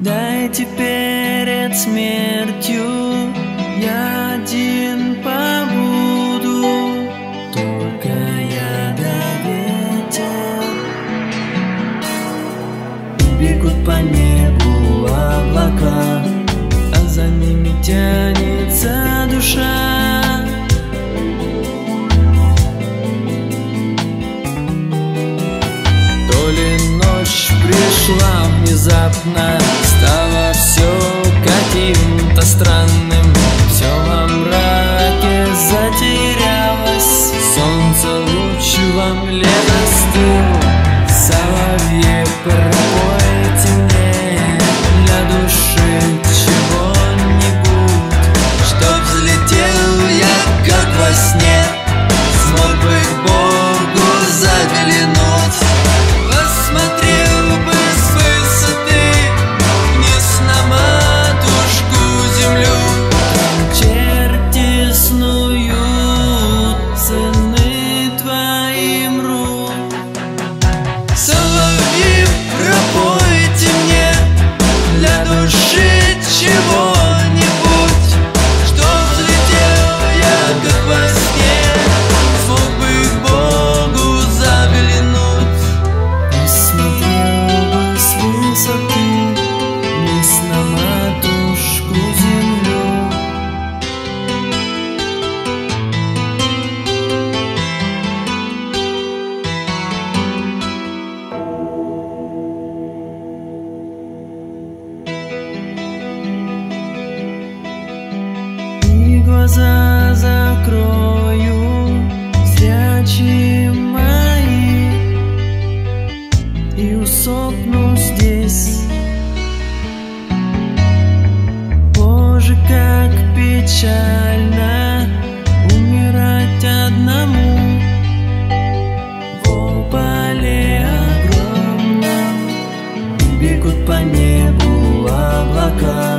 Дайте перед смертью я один побуду, только я да ветер. И бегут по небу облака, а за ними тянется душа. То ли ночь пришла внезапно, стало все каким-то странным, все во мраке затерялось, солнце луч во мгле застыл. Соловьи, пропойте мне для души чего-нибудь, чтоб взлетел я, как во сне, смог бы к Богу заглянуть, посмотрел бы с высоты вниз на матушку землю. Там черти снуют, сыны твои мрут. Соловьи, пропойте мне для души чего-нибудь, чтоб взлетел я, как во сне, смог бы к Богу заглянуть, посмотрел бы с высоты вниз на матушку землю. И глаза закрою, зрячие мои, и усопну здесь. Боже, как печально умирать одному в поле огромном. Бегут по небу облака,